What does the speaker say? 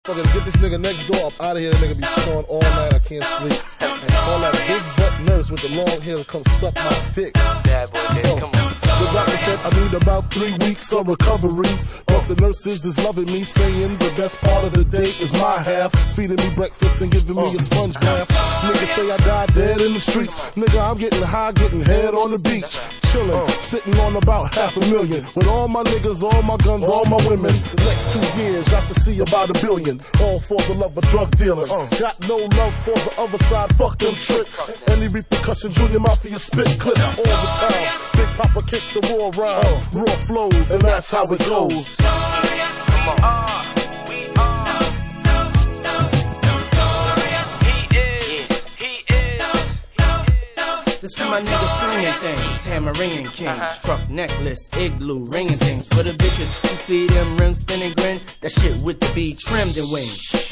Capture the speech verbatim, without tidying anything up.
Fucking get this nigga next door up out of here. That nigga be snoring all night. I can't sleep. And call that big butt nurse with the long hair to come suck my dick. Bad boy, oh. Come on. The doctor said I need about three weeks of recovery. But the nurses is loving me, saying the best part of the day is my half. Feeding me breakfast and giving me a sponge bath. Niggas say I died dead in the streets. Nigga, I'm getting high, getting head on the beach. Chillin', sitting on about half a million. With all my niggas, all my guns, all my women. The next two years, I should see about a billion. All for the love of drug dealing. Got no love for the other side, fuck them tricks. Any repercussions, Junior Mafia spit clip all the time. Big Papa kick the war around, raw flows, and that's how it goes. Come on. Uh, we are. He is. He is. This for my niggas swinging things, hammer ringing kings, uh-huh. Truck necklace, igloo, ringing things. For the bitches who see them rims spinning grin, that shit with the B trimmed and wings.